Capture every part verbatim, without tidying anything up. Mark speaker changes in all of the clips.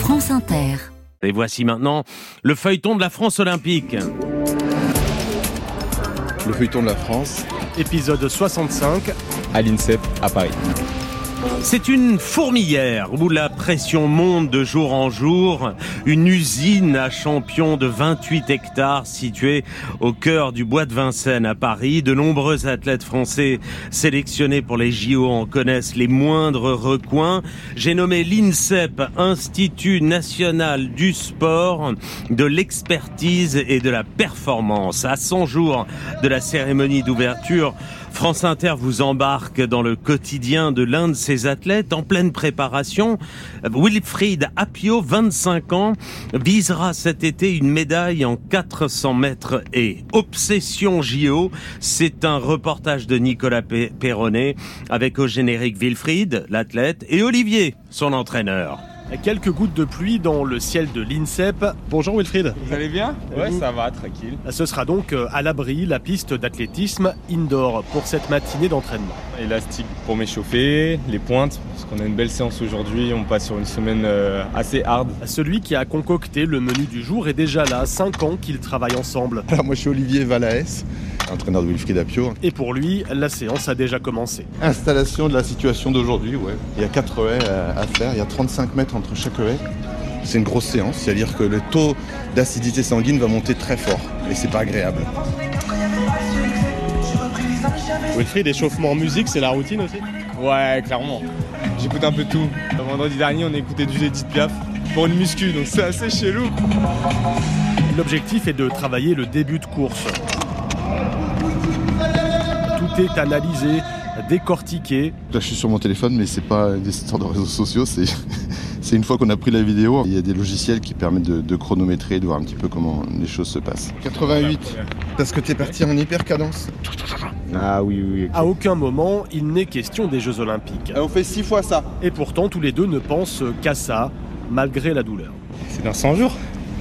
Speaker 1: France Inter.
Speaker 2: Et voici maintenant le feuilleton de la France olympique.
Speaker 3: Le feuilleton de la France.
Speaker 4: Épisode soixante-cinq.
Speaker 3: À l'INSEP, à Paris.
Speaker 2: C'est une fourmilière où la pression monte de jour en jour. Une usine à champions de vingt-huit hectares située au cœur du bois de Vincennes à Paris. De nombreux athlètes français sélectionnés pour les J O en connaissent les moindres recoins. J'ai nommé l'INSEP, Institut National du Sport, de l'Expertise et de la Performance. À cent jours de la cérémonie d'ouverture, France Inter vous embarque dans le quotidien de l'un de ses athlètes en pleine préparation. Wilfried Apio, vingt-cinq ans, visera cet été une médaille en quatre cents mètres et Obsession J O. C'est un reportage de Nicolas Perronnet avec au générique Wilfried, l'athlète, et Olivier, son entraîneur.
Speaker 4: Quelques gouttes de pluie dans le ciel de l'INSEP. Bonjour Wilfried.
Speaker 5: Vous allez bien ? Ouais, ça va, tranquille.
Speaker 4: Ce sera donc à l'abri, la piste d'athlétisme indoor pour cette matinée d'entraînement.
Speaker 5: Élastique pour m'échauffer, les pointes, parce qu'on a une belle séance aujourd'hui, on passe sur une semaine assez hard.
Speaker 4: Celui qui a concocté le menu du jour est déjà là, cinq ans qu'ils travaillent ensemble.
Speaker 3: Alors moi je suis Olivier Valaes, entraîneur de Wilfried Apio.
Speaker 4: Et pour lui, la séance a déjà commencé.
Speaker 3: Installation de la situation d'aujourd'hui, ouais. Il y a quatre haies à faire, il y a trente-cinq mètres entre chaque haie. C'est une grosse séance, c'est-à-dire que le taux d'acidité sanguine va monter très fort et c'est pas agréable.
Speaker 4: Wilfried, échauffement en musique, c'est la routine aussi ?
Speaker 5: Ouais, clairement. J'écoute un peu tout. Le vendredi dernier, on a écouté du Edith Piaf pour une muscu, donc c'est assez chelou.
Speaker 4: L'objectif est de travailler le début de course. Tout est analysé, décortiqué.
Speaker 3: Là je suis sur mon téléphone, mais c'est pas des histoires de réseaux sociaux, c'est, c'est une fois qu'on a pris la vidéo, il y a des logiciels qui permettent de, de chronométrer, de voir un petit peu comment les choses se passent. quatre-vingt-huit, parce que t'es parti en hyper cadence.
Speaker 5: Ah oui, oui. Okay.
Speaker 4: À aucun moment, il n'est question des Jeux Olympiques.
Speaker 3: Et on fait six fois ça.
Speaker 4: Et pourtant, tous les deux ne pensent qu'à ça, malgré la douleur.
Speaker 5: C'est dans cent jours.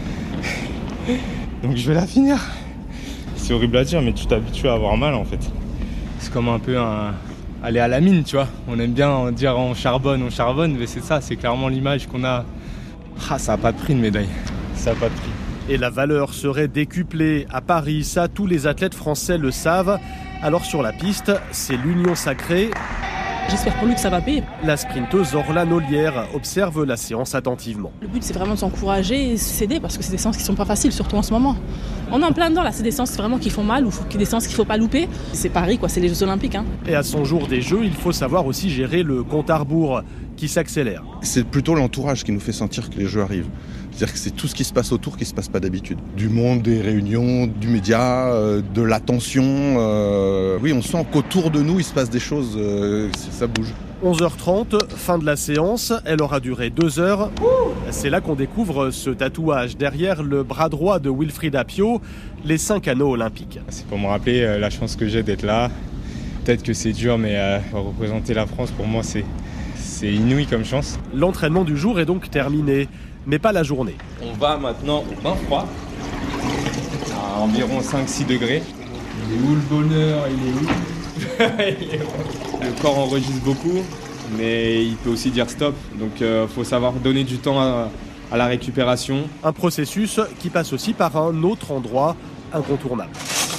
Speaker 5: Donc je vais la finir. C'est horrible à dire, mais tu t'habitues à avoir mal en fait. C'est comme un peu un... aller à la mine, tu vois. On aime bien dire on charbonne, on charbonne, mais c'est ça, c'est clairement l'image qu'on a. Ah, ça n'a pas de prix une médaille. Ça n'a pas de prix.
Speaker 4: Et la valeur serait décuplée à Paris, ça tous les athlètes français le savent. Alors sur la piste, c'est l'union sacrée.
Speaker 6: J'espère pour lui que ça va payer.
Speaker 4: La sprinteuse Orlane Ollière observe la séance attentivement.
Speaker 6: Le but c'est vraiment de s'encourager et s'aider parce que c'est des séances qui sont pas faciles, surtout en ce moment. On est en plein dedans là, c'est des séances vraiment qui font mal ou des séances qu'il faut pas louper. C'est Paris quoi, c'est les Jeux Olympiques. Hein.
Speaker 4: Et à son jour des Jeux, il faut savoir aussi gérer le compte à rebours qui s'accélère.
Speaker 3: C'est plutôt l'entourage qui nous fait sentir que les Jeux arrivent. C'est-à-dire que c'est tout ce qui se passe autour qui ne se passe pas d'habitude. Du monde, des réunions, du média, euh, de l'attention. Euh... Oui, on sent qu'autour de nous, il se passe des choses, euh, ça bouge.
Speaker 4: onze heures trente, fin de la séance, elle aura duré deux heures. C'est là qu'on découvre ce tatouage derrière le bras droit de Wilfried Apio, les cinq anneaux olympiques.
Speaker 5: C'est pour me rappeler euh, la chance que j'ai d'être là. Peut-être que c'est dur, mais euh, représenter la France, pour moi, c'est, c'est inouï comme chance.
Speaker 4: L'entraînement du jour est donc terminé, mais pas la journée.
Speaker 5: On va maintenant au bain froid, à environ cinq six degrés. Il est où le bonheur ? Il est où Il est où Le corps enregistre beaucoup, mais il peut aussi dire stop. Donc il euh, faut savoir donner du temps à, à la récupération.
Speaker 4: Un processus qui passe aussi par un autre endroit incontournable.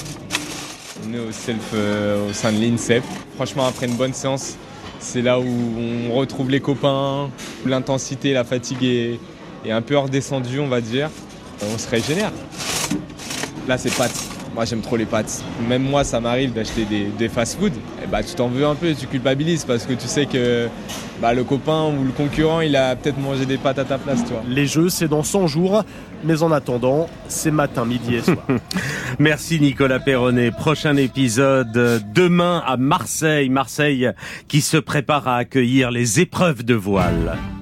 Speaker 5: On est au self euh, au sein de l'INSEP. Franchement, après une bonne séance, c'est là où on retrouve les copains, où l'intensité, la fatigue est, est un peu redescendue, on va dire. On se régénère. Là, c'est pâtes. Moi, j'aime trop les pâtes. Même moi, ça m'arrive d'acheter des, des fast-food. Et bah, tu t'en veux un peu, tu culpabilises parce que tu sais que bah, le copain ou le concurrent, il a peut-être mangé des pâtes à ta place, tu vois.
Speaker 4: Les Jeux, c'est dans cent jours. Mais en attendant, c'est matin, midi et soir.
Speaker 2: Merci Nicolas Perronnet. Prochain épisode demain à Marseille. Marseille qui se prépare à accueillir les épreuves de voile.